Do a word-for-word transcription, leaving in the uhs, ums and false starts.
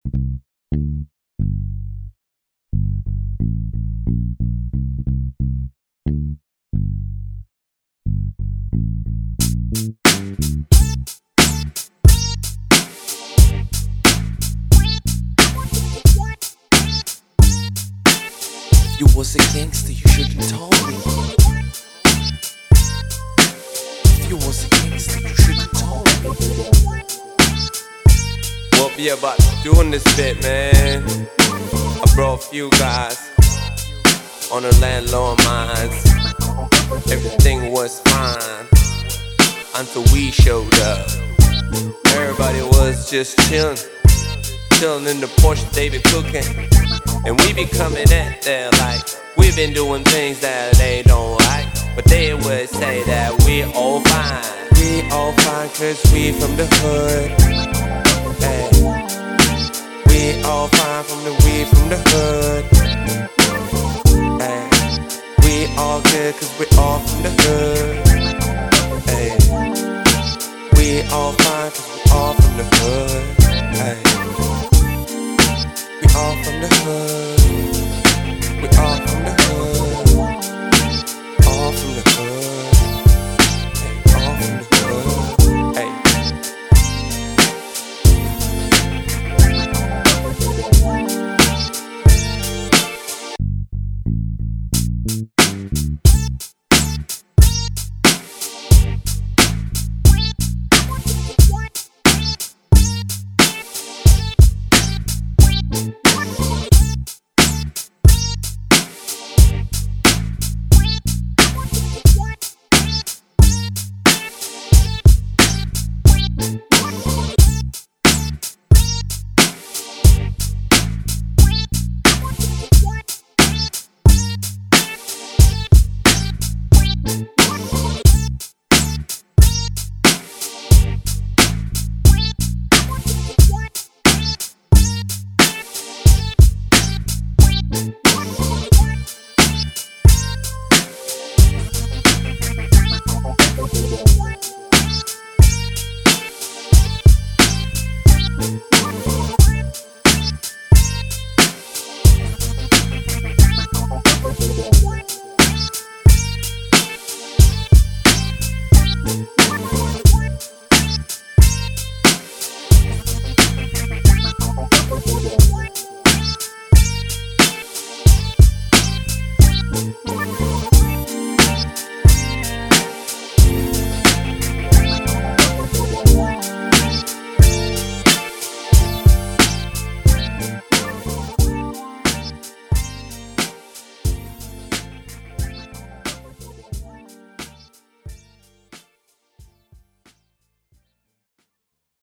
If you was a gangster, you should've told me. If you was a gangster, you should've told me. Well, yeah, about doing this bit, man. I brought a few guys on the landlord minds. Everything was fine until we showed up. Everybody was just chillin', chillin' in the porch they be cooking. And we be coming at them like we been doing things that they don't like, but they would say that we all fine. We all fine cause we from the hood. Hey. We all fine